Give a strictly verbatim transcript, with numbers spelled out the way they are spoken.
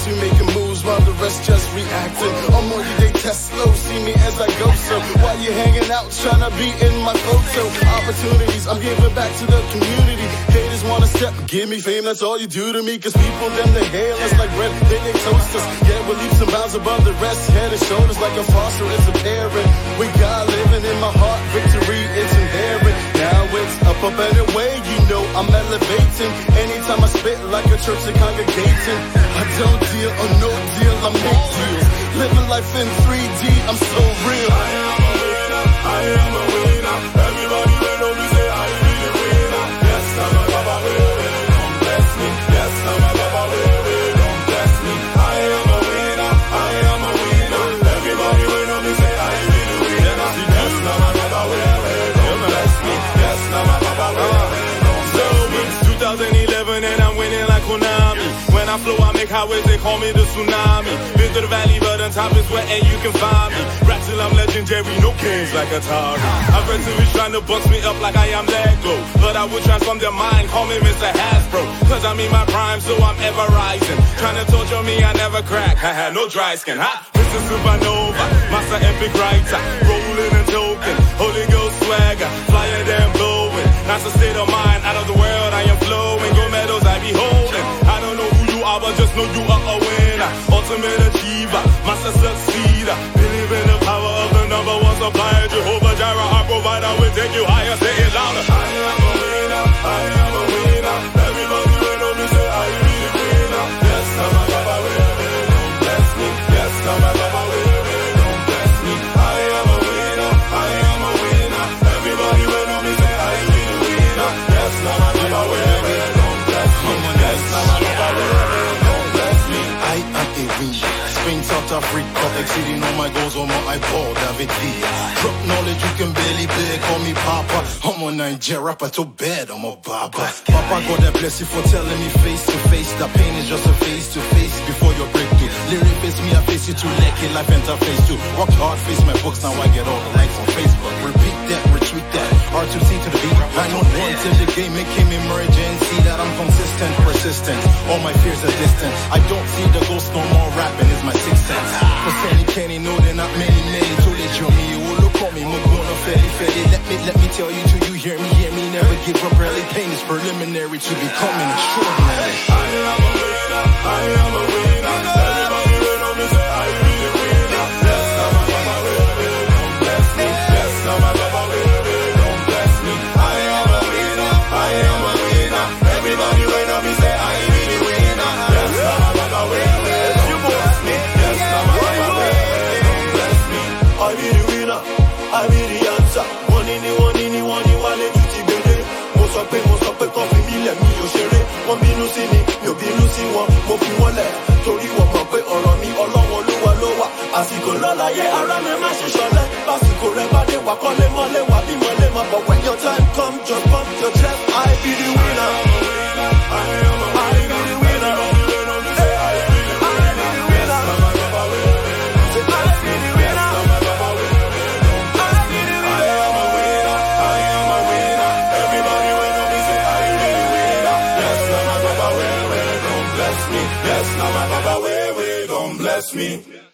best, we making moves while the rest just reacting. I'm on you, they test slow, see me as I go. So while you hanging out, trying to be in my photo. Opportunities, I'm giving back to the community. Haters wanna step, give me fame, that's all you do to me. Cause people, them, they hail us like bread, they, they toast us. Yeah, we're leaps and bounds above the rest. Head and shoulders like a foster, it's apparent. We got living in my heart, victory, it's inherent. Now it's up, up and away, you know I'm elevating. Anytime I spit like a church and congregating. I don't deal or no deal, I make deals. Living life in three D, I'm so real. I am a winner, I am a winner. Everybody will know me say I am a winner. Yes, I'm a Baba will, don't bless me. Yes, I'm a Baba will, don't bless me. I am a winner, I am a winner. Everybody will know me say I am a winner. Yes, I'm a Baba will, don't bless me. Yes, I'm a Baba will, don't bless me. It's two thousand eleven and I'm winning like Konami. When I flow, I make highways, they call me the tsunami. Been to the valley, but on top is where and you can find me. Rap till I'm legendary, no kings like Atari. I've read to be trying to box me up like I am Lego. But I would transform their mind, call me Mister Hasbro. Cause I'm in my prime, so I'm ever rising. Trying to torture me, I never crack. I had no dry skin, ha! Mister Supernova, Master Epic Writer. Rolling and token, Holy Ghost swagger. Flyer than blowing, that's a state of mind. Out of the world, I am flowing. Gold medals I be holding. I don't know who you are, but just know you are a winner. Ultimate achiever, master succeeder. Believe in the power of the number one supplier. Jehovah Jireh, our provider, will take you higher. Say it louder. I am a winner, I am a winner. Everybody will know me say I am a winner. Yes, I'm a Baba will, don't bless me. Yes, I'm a Baba will, don't bless me. I am a winner, I am a winner. Everybody will know me say I am a winner. Yes, I'm a Baba will, don't bless me. Yes, I'm a Baba will, don't bless me. I am a winner. Spain, South Africa, exceeding all my goals on my iPod, David Diaz. Drop knowledge, you can barely play, call me Papa. I'm a Niger rapper, too bad, I'm a Baba. Papa, God that bless you for telling me face to face. That pain is just a face to face before your breakthrough. Lyric face me, I face you too, lucky life interface too. Work hard, face my books, now I get all the likes on Facebook. Repeat that, retweet that, R two C to the beat. I know one till the game, it came emergency. That I'm consistent, persistent, all my fears are distant. I don't see the ghost no more, rapping is my sixth sense. For Sandy Kenny, no, they're not many, many. To let you me, you look on me, Muguna Feli Feli. Let me, let me tell you, till you hear me, hear me, never give up early. Pain is preliminary to becoming extraordinary. I am a winner, I am a winner. Everybody will know me say I am a winner. Yes, I'm a Baba will, don't bless me. Yes, I'm a Baba will, don't bless me. I am a winner, I am a winner. Everybody will know me say I am a winner. Yes, I'm a Baba will, don't bless me. Yes, I'm a Baba will, don't bless me. I be the winner, I be the answer. One in the one in the one in one in the baby. Mo sọ pé mo sọ pé kàn fi mí lẹ̀ mi ò ṣeré. Wọ́n bínú sí mi, mi ò bínú sí wọn. Mo fi wọ́n lẹ̀ torí wọ́n mọ̀ pé ọ̀rọ̀ mi ọlọ́wọ́ olúwa ló wà. Àsìkò lọ́láyé ara mi má ṣe ṣọlẹ̀. Básìkò rẹ̀ bá dé wà kọ́lé mọ́lé wà bí mọ́lé mọ́. But when your time come, just pump your chest. I be the winner. I am a I be the winner. Say I be the winner. Yes, I'm a Baba will. Say I be the winner. I be the winner. I am a winner. I am a winner. Everybody will know me say I be the winner. Yes, I'm a Baba will, don't bless me. Yes, I'm a Baba will, don't bless me.